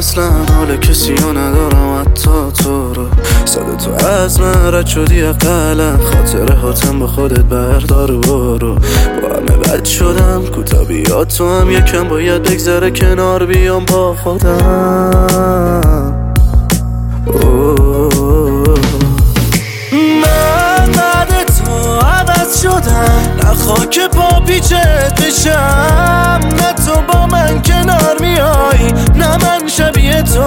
اصلا حال کسی رو ندارم حتی تو رو. صد تو از من رد شدی اقلا خاطره هاتم با خودت بردار و برو. با همه بد شدم کوتا بیا تو هم یکم باید بگذره کنار بیام با خودم. من بعد تو عوض شدم نه خاک پا پیچت بشم نه تو با من کنار میای نه من شبیه تو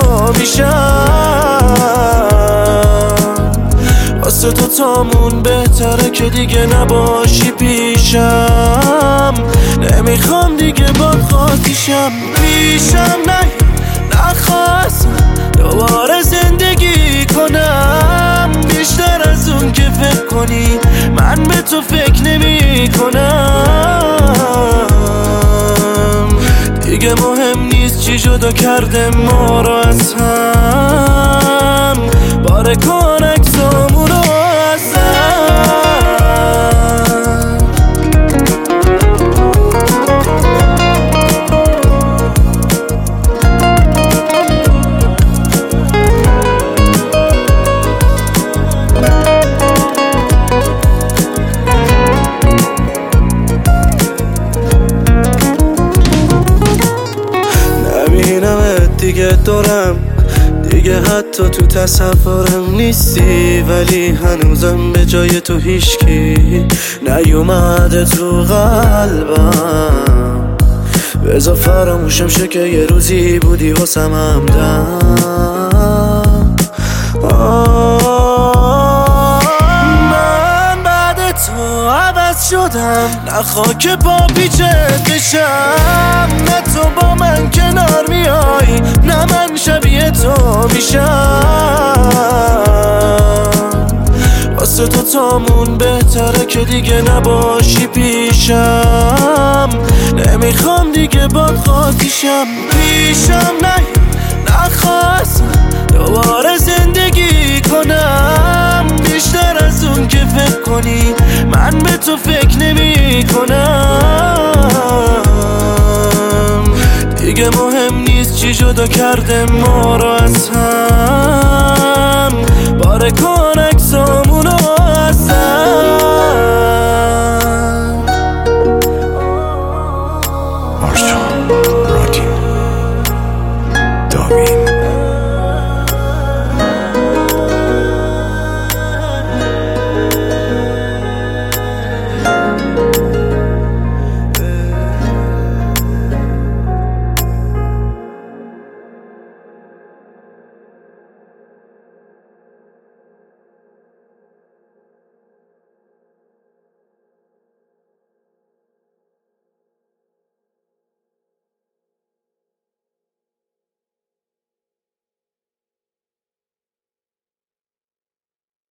میشم. واسه تو تامون بهتره که دیگه نباشی پیشم. نمیخوام دیگه باد خاطیشم پیشم نخواستم دوباره زندگی کنم بیشتر از اون که فکر کنی. من به تو فکر نمی کنم دیگه مهم نیست چی جدا کرده ما رو از هم. باره کن عکسامون رو از هم. دیگه دورم دیگه حتی تو تصورم نیستی ولی هنوزم به جای تو هیچکی نیومده تو قلبم. بذار فراموشم شه که یه روزی بودی واسم همدم. من بعد تو عوض شدم نه خاک پا پیچت بشم نه تو با من کنار میای نه من شبیه تو میشم. واسه تو تامون بهتره که دیگه نباشی پیشم. نمیخوام دیگه باد خاطیشم پیشم نخواستم دوباره زندگی کنم بیشتر از اون که فکر کنی. من به تو فکر نمی کنم دیگه مهم نیست چی جدا کرده ما رو از هم. باره کن عکسامون رو از هم. مارشال رادین داوین